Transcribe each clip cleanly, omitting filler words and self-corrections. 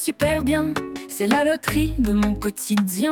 super bien, c'est la loterie de mon quotidien.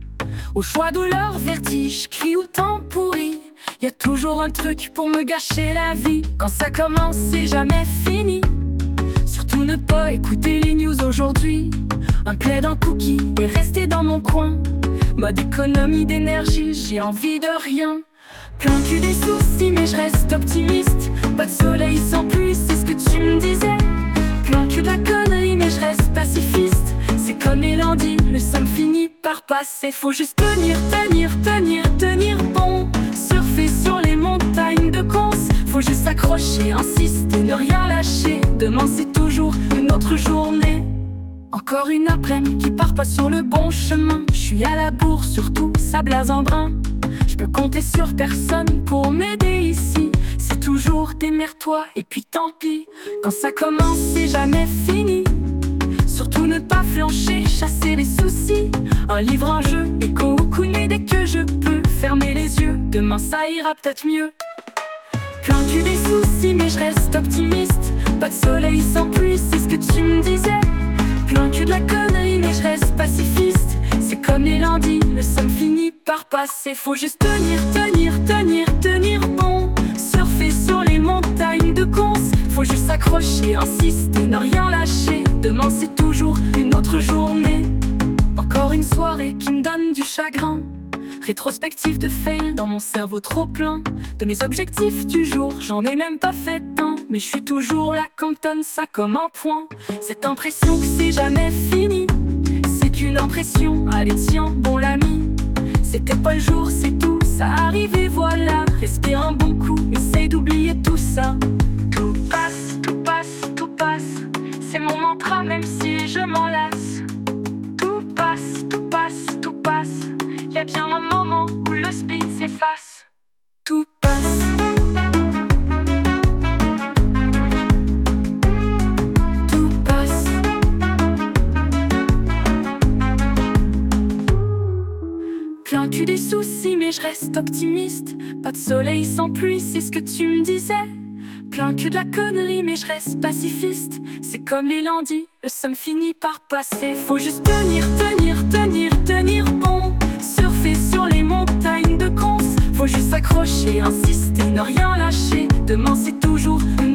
Au choix, douleur, vertige, cri ou temps pourri, y a toujours un truc pour me gâcher la vie. Quand ça commence, c'est jamais fini. Surtout ne pas écouter les news aujourd'hui. Un plaid, un cookie et rester dans mon coin. Mode économie d'énergie, j'ai envie de rien. Plein cul des soucis mais je reste optimiste. Pas de soleil sans pluie, c'est ce que tu me disais. Plein cul de la connerie mais je reste pacifiste. C'est comme les lundis, le somme finit par passer. Faut juste tenir, tenir, tenir, tenir bon. Surfer sur les montagnes de cons. Faut juste s'accrocher, insister, ne rien lâcher. Demain c'est toujours une autre journée. Encore une après-midi qui part pas sur le bon chemin. Je suis à la bourre, surtout ça blase en brin. Je peux compter sur personne pour m'aider ici. C'est toujours démerde-toi et puis tant pis. Quand ça commence c'est jamais fini. Surtout ne pas flancher, chasser les soucis. Un livre, un jeu, écho ou couler dès que je peux. Fermer les yeux, demain ça ira peut-être mieux. Plein cul des soucis mais je reste optimiste. Pas de soleil sans pluie, c'est ce que tu me disais. Plein cul de la connerie mais je reste pacifiste. C'est comme les lundis, le somme finit par passer. Faut juste tenir, tenir, tenir, tenir bon. Surfer sur les montagnes de cons. Faut juste s'accrocher, insister, ne rien lâcher. Demain c'est toujours une autre journée. Encore une soirée qui me donne du chagrin. Rétrospective de fail dans mon cerveau trop plein. De mes objectifs du jour, j'en ai même pas fait un. Mais je suis toujours là quand on donne ça comme un point. Cette impression que c'est jamais fini, c'est qu'une impression, allez tiens, bon l'ami. C'était pas le jour, c'est tout, ça arrive et voilà. Respire un bon coup, essaye d'oublier tout ça. Tout passe, tout passe, tout passe. C'est mon mantra même si je m'en lasse. Tout passe, tout passe, tout passe. Y'a bien un moment où le speed s'efface. Tout passe. Tout passe. Plein cul des soucis mais je reste optimiste. Pas de soleil sans pluie, c'est ce que tu me disais. Plein cul de la connerie mais je reste pacifiste. C'est comme les lundis, le somme finit par passer. Faut juste tenir, tenir, tenir, tenir bon. Surfer sur les montagnes de cons. Faut juste s'accrocher, insister, ne rien lâcher. Demain c'est toujours une